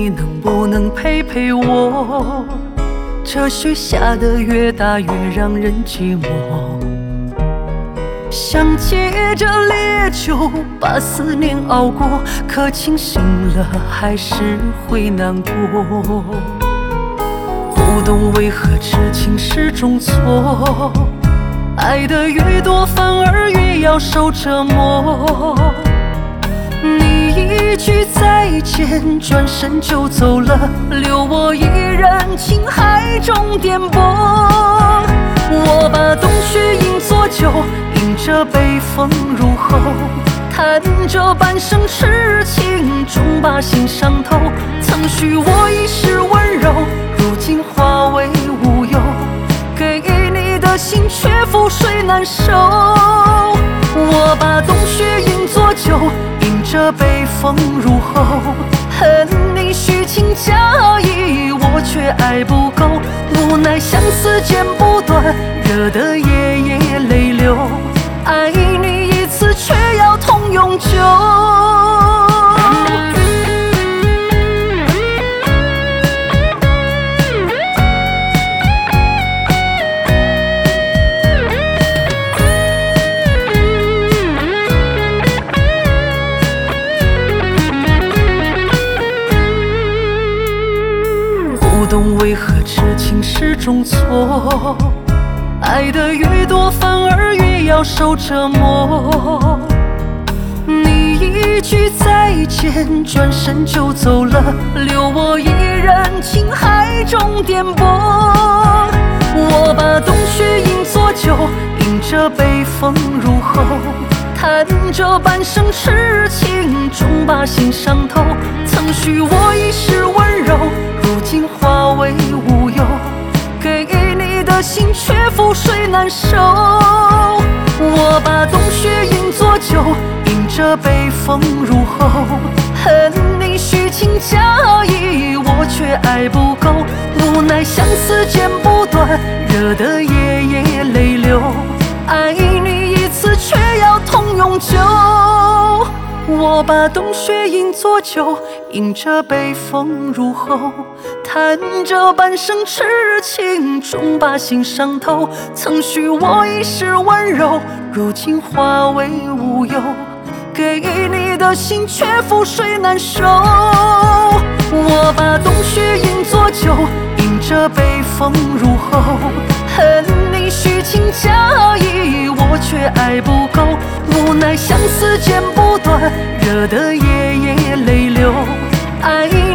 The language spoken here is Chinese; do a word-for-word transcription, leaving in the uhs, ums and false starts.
你能不能陪陪我？这雪下得越大越让人寂寞，想借着烈酒把思念熬过，可清醒了还是会难过。不懂为何痴情是种错，爱得越多反而越要受折磨。你一句再见，转身就走了，留我一人情海中颠簸。我把冬雪饮作酒，迎着北风入喉，弹着半生痴情，终把心伤透。曾许我一世温柔，如今化为乌有，给你的心却覆水难收。我把冬雪饮作酒，迎着北风入喉，恨你虚情假意，我却爱不够。无奈相思剪不断，惹得夜夜泪流。爱你一次，却要痛永久。不懂为何痴情是种错，爱得越多反而越要受折磨。你一句再见，转身就走了，留我一人情海中颠簸。我把冬雪饮作酒，迎着北风入喉，弹着半生痴情，终把心伤透。曾许我一世温柔，如今化为乌有，给你的心却覆水难收。我把冬雪饮作酒，迎着北风入喉，恨你虚情假意，我却爱不够。无奈相思剪不断，惹得夜夜泪流。爱你一次，却要痛永久。我把冬雪饮作酒，迎着北风入喉，弹着半生痴情，终把心伤透。曾许我一世温柔，如今化为乌有，给你的心却覆水难收。我把冬雪饮作酒，迎着北风入喉，恨你虚情假意，我却爱不够。无奈相思剪不断，惹得夜夜泪流。爱